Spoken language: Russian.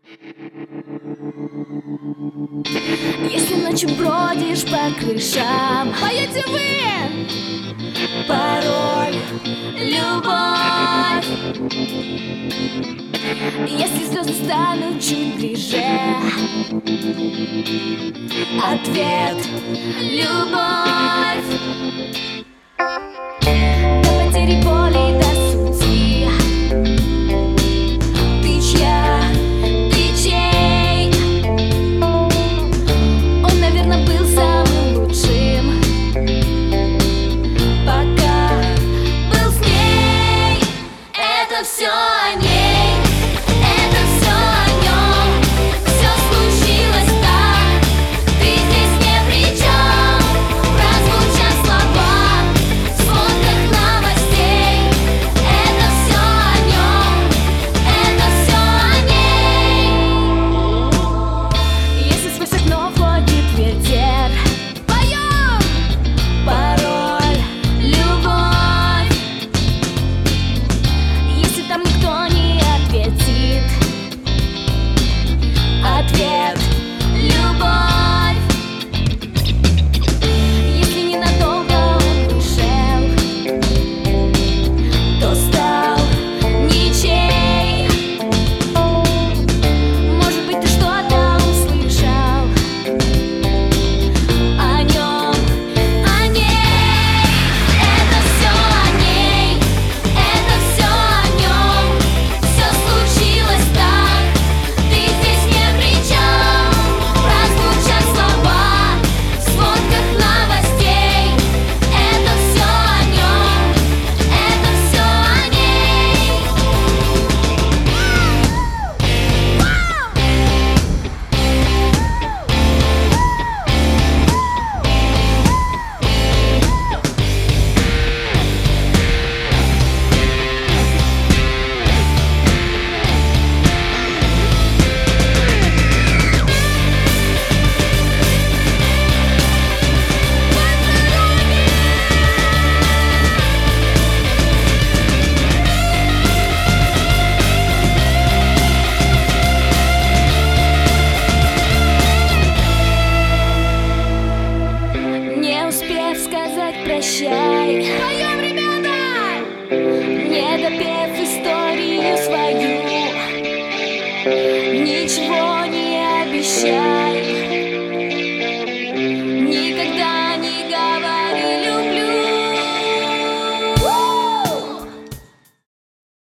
Если ночью бродишь по крышам, Поете вы! пароль, любовь. Если звезды станут чуть ближе, ответ, любовь. До потери боли, до сути. Ты чья, ты чей? Он, наверное, был самым лучшим, пока был с ней. Это все о ней, это все о нем. Все случилось так, ты здесь не при чем. Прозвучат слова в сводках новостей. Это все о нем, это все о ней. Если сквозь окно входит ветер, Поем! пароль, любовь. Если там никто не ответит, ответ, любовь. Если ненадолго он вышел, то стал ничей. Может быть, ты что-то услышал о нем, о ней. Это все о ней, это все о нем. Все случилось так, ты здесь не при чем. Прозвучат слова в сводках новостей. Это все о нем, это все о ней. Не успев сказать прощай, Поем, ребята! не допев историю свою, ничего не обещай.